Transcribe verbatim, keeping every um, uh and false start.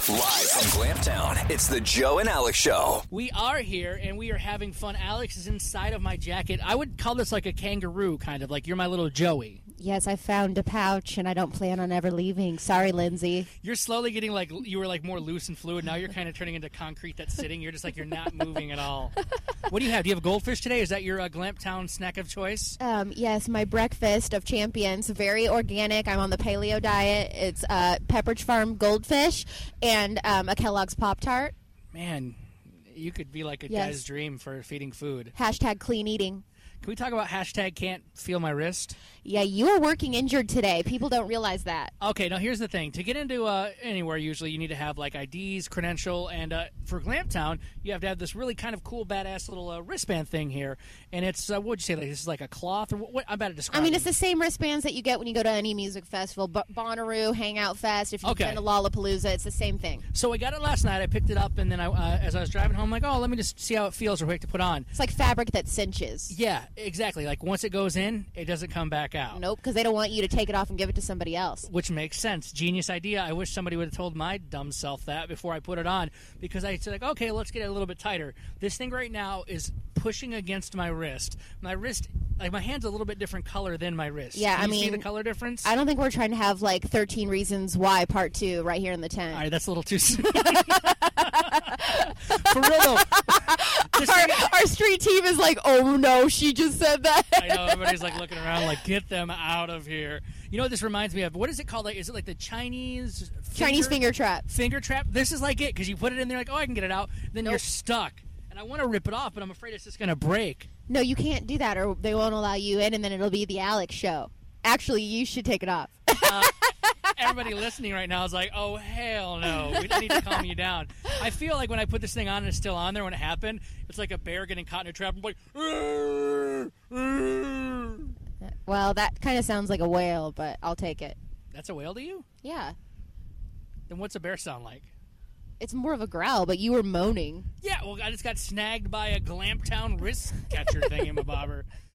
Live from Glamptown, it's the Joe and Alex Show. We are here, and we are having fun. Alex is inside of my jacket. I would call this like a kangaroo, kind of, like you're my little Joey. Yes, I found a pouch, and I don't plan on ever leaving. Sorry, Lindsay. You're slowly getting like, you were like more loose and fluid. Now you're kind of turning into concrete that's sitting. You're just like, you're not moving at all. What do you have? Do you have goldfish today? Is that your uh, Glamptown snack of choice? Um, yes, my breakfast of champions, very organic. I'm on the paleo diet. It's uh, Pepperidge Farm goldfish and um, a Kellogg's Pop-Tart. Man, you could be like a Yes. guy's dream for feeding food. Hashtag clean eating. Can we talk about hashtag can't feel my wrist? Yeah, you are working injured today. People don't realize that. Okay, now here's the thing. To get into uh, anywhere, usually you need to have like I Ds, credential, and uh, for Glamptown, you have to have this really kind of cool, badass little uh, wristband thing here. And it's, uh, what would you say, like this is like a cloth? Or what, what, I'm about to describe I mean, it. it's the same wristbands that you get when you go to any music festival. B- Bonnaroo, Hangout Fest, if you've Okay. been to Lollapalooza, it's the same thing. So I got it last night. I picked it up, and then I, uh, as I was driving home, I'm like, oh, let me just see how it feels real quick to put on. It's like fabric that cinches. Yeah, exactly. Like once it goes in, it doesn't come back out. Nope, because they don't want you to take it off and give it to somebody else. Which makes sense. Genius idea. I wish somebody would have told my dumb self that before I put it on, because I said, like, okay, let's get it a little bit tighter. This thing right now is pushing against my wrist. My wrist, like my hand's a little bit different color than my wrist. Yeah, Can I you see mean, the color difference? I don't think we're trying to have like thirteen Reasons Why Part Two right here in the tent. All right, that's a little too soon. For real though. This Our, thing- our street team is like, oh no, she just said that. I know, everybody's like looking around like, get them out of here. You know what this reminds me of? What is it called? Like, is it like the Chinese Chinese finger trap. finger trap? This is like it, because you put it in there like, oh, I can get it out. Then you're Nope. stuck. And I want to rip it off, but I'm afraid it's just going to break. No, you can't do that, or they won't allow you in, and then it'll be the Alex show. Actually, you should take it off. Uh, everybody listening right now is like, oh, hell no. We need to calm you down. I feel like when I put this thing on and it's still on there when it happened, it's like a bear getting caught in a trap. I'm like, "Arr, arr." Well, that kind of sounds like a whale, but I'll take it. That's a whale to you? Yeah, Then what's a bear sound like? it's more of a growl, but you were moaning. Yeah, well, I just got snagged by a Glamptown wrist catcher thing in my bobber.